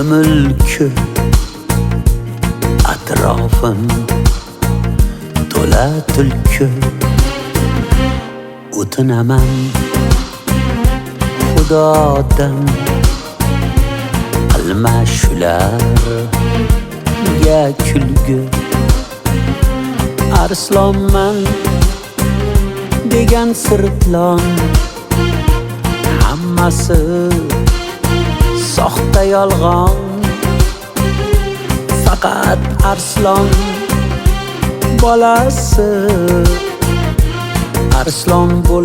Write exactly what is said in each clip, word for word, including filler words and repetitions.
mulki atrofim to'la tulki o'tinaman Xudodan qilma shularga kulgi arslonman degan sirtlon hammasi soxta yolg'on faqat arslon bolasi arslon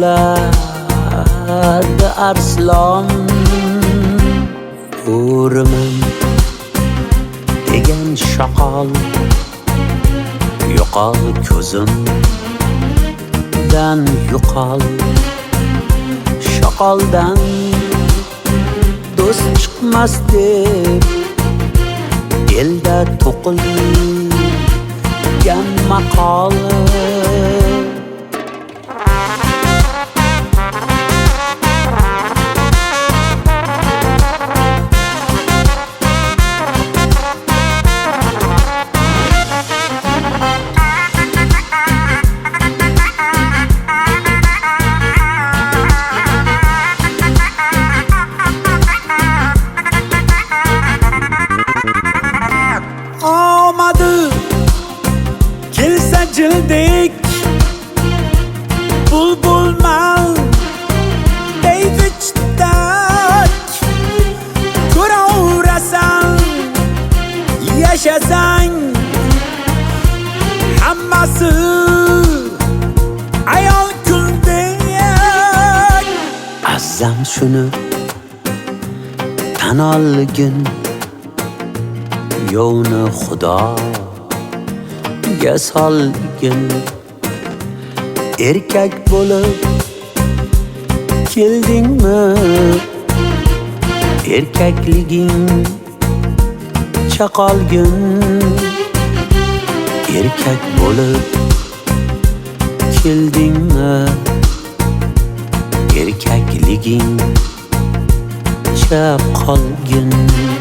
bo'ladi arslon o'raman degan shoqol yo'qol ko'zimdan yo'qol shoqoldan do'st chiqmas deb elda to'qilgan maqol jildek bulbulman deydi chittak ko'raverasan yashasang hammasi ayol kuldek azzam shuni tan olgin yovni xudo solgin erkak bo'lib keldingmi erkakliging chaqolgin erkak bo'lib keldingmi erkakliging chaqolgin